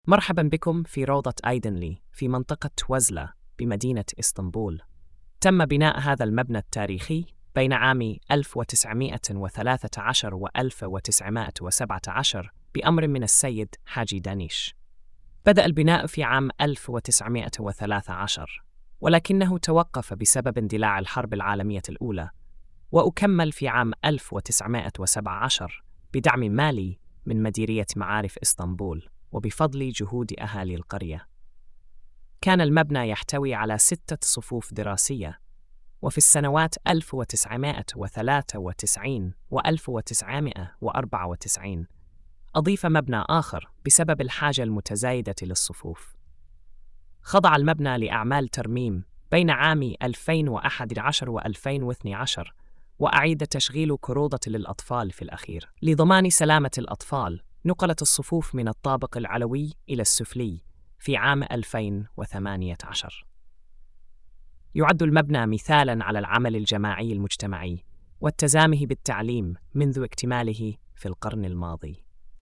مرحبا بكم في روضة أيدنلي في منطقة وزلة بمدينة إسطنبول. تم بناء هذا المبنى التاريخي بين عام 1913 و 1917 بأمر من السيد حاجي دانيش. بدأ البناء في عام 1913 ولكنه توقف بسبب اندلاع الحرب العالمية الأولى، وأكمل في عام 1917 بدعم مالي من مديرية معارف إسطنبول وبفضل جهود أهالي القرية. كان المبنى يحتوي على 6 صفوف دراسية، وفي السنوات 1993 و 1994 أضيف مبنى آخر بسبب الحاجة المتزايدة للصفوف. خضع المبنى لأعمال ترميم بين عام 2011 و 2012، وأعيد تشغيل كروضة للأطفال في الأخير. لضمان سلامة الأطفال نقلت الصفوف من الطابق العلوي إلى السفلي في عام 2018. يعد المبنى مثالاً على العمل الجماعي المجتمعي والتزامه بالتعليم منذ اكتماله في القرن الماضي.